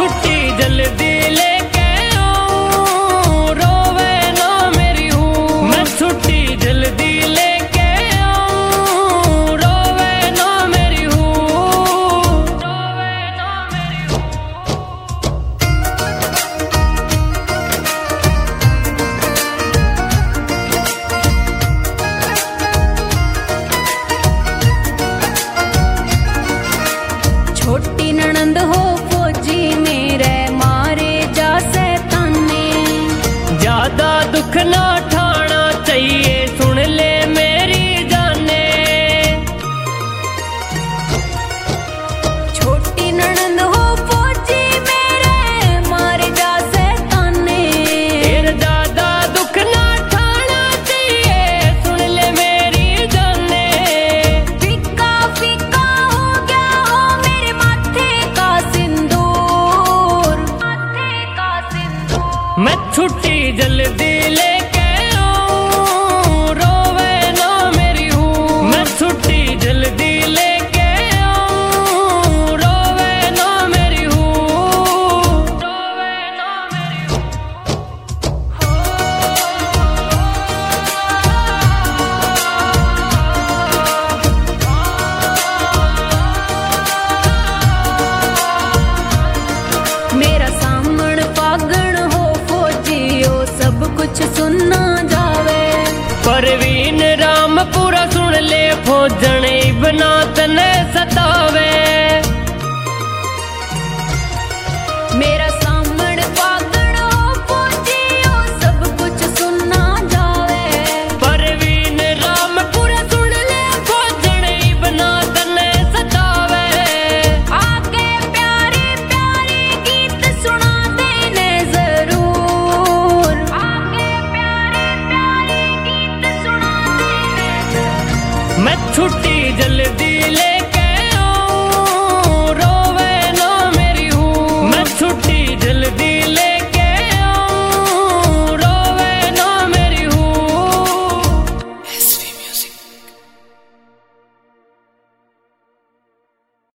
छुट्टी जल्दी लेके आऊं, रोवे ना मेरी हूँ। मैं छुट्टी जल्दी लेके आऊं, रोवे ना मेरी हूँ, रोवे ना मेरी हूँ। छोटी ननंद हो फौजी मेरे मारे जा सैताने। ज्यादा दुख ना ठाना चाहिए सुन ले मेरी जाने। छोटी ननंद हो फौजी मेरे मारे जा सैताने। फिर ज्यादा दुख ना ठाना चाहिए सुन ले मेरी जाने। फीका फीका हो गया हो मेरे माथे का सिंदूर, माथे का सिंदूर। मैं छुट्टी जल्दी लेके आऊं, रोवे ना मेरी हूँ। मैं छुट्टी जल्दी लेके आऊं, रोवे ना मेरी हूँ, रोवे ना मेरी हूँ। मेरा सामण पागण हो फौजी ओ सब कुछ सुनना जावे। परवीन राम पूरा सुन ले फौजन बना तने सतावे।